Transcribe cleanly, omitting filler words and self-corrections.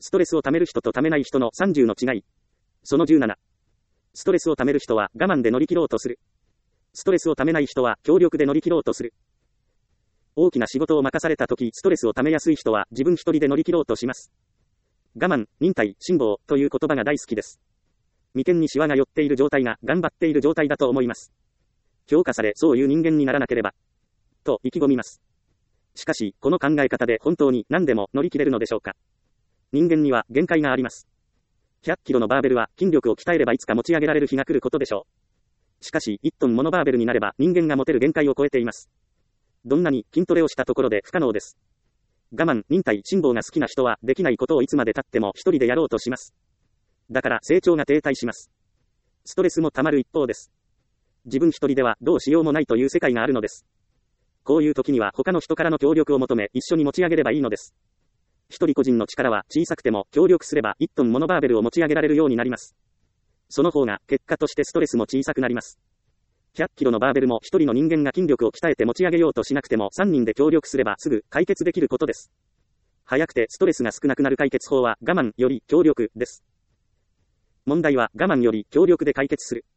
ストレスを溜める人と溜めない人の30の違い。その17。ストレスを溜める人は我慢で乗り切ろうとする。ストレスを溜めない人は協力で乗り切ろうとする。大きな仕事を任されたとき、ストレスを溜めやすい人は自分一人で乗り切ろうとします。我慢、忍耐、辛抱という言葉が大好きです。眉間にシワが寄っている状態が頑張っている状態だと思います。評価され、そういう人間にならなければ。と意気込みます。しかし、この考え方で本当に何でも乗り切れるのでしょうか。人間には限界があります。100キロのバーベルは筋力を鍛えればいつか持ち上げられる日が来ることでしょう。しかし、1トンものバーベルになれば人間が持てる限界を超えています。どんなに筋トレをしたところで不可能です。我慢、忍耐、辛抱が好きな人はできないことをいつまで経っても一人でやろうとします。だから成長が停滞します。ストレスも溜まる一方です。自分一人ではどうしようもないという世界があるのです。こういう時には他の人からの協力を求め一緒に持ち上げればいいのです。一人個人の力は小さくても協力すれば1トンものバーベルを持ち上げられるようになります。その方が結果としてストレスも小さくなります。100キロのバーベルも一人の人間が筋力を鍛えて持ち上げようとしなくても3人で協力すればすぐ解決できることです。早くてストレスが少なくなる解決法は我慢より協力です。問題は我慢より協力で解決する。